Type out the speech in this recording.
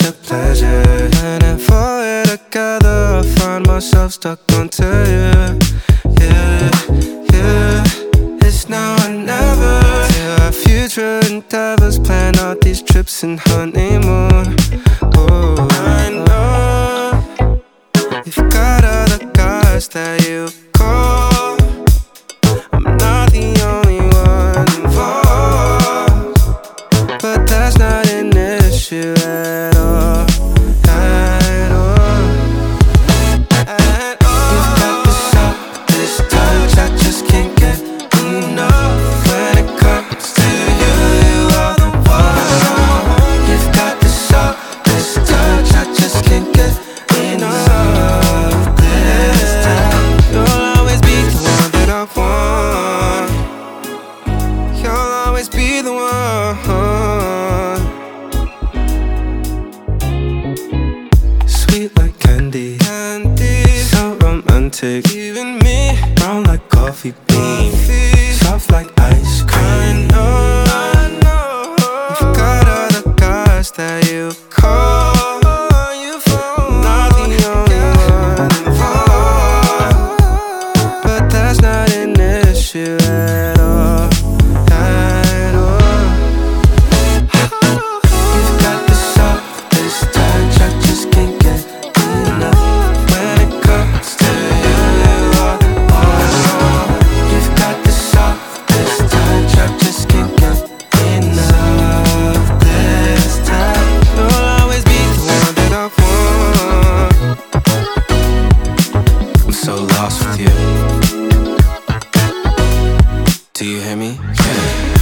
your pleasure. And if we're together, I find myself stuck onto you. Yeah, yeah. It's now or never. Yeah, our future endeavors, plan out these trips and honeymoon. Oh, I know you've got other guys that you call. I'm not the only one involved, but that's not an issue at all. At all. At all. You've got this touch I just can't get enough. When it comes to you, you are the one. You've got this touch I just can't get enough. This time you'll always be the one that I want. You'll always be the one. Sweet like candy, so romantic. Even me, brown like coffee beans, soft like ice cream. I know you've got other guys that you call. Not the only one involved, but that's not an issue at all. At all. You've got this touch I just can't get enough. When it comes to you, you are the one. You've got this touch I just can't get enough. This time you'll always be the one that I want. I'm so lost with you. Do you hear me? Yeah.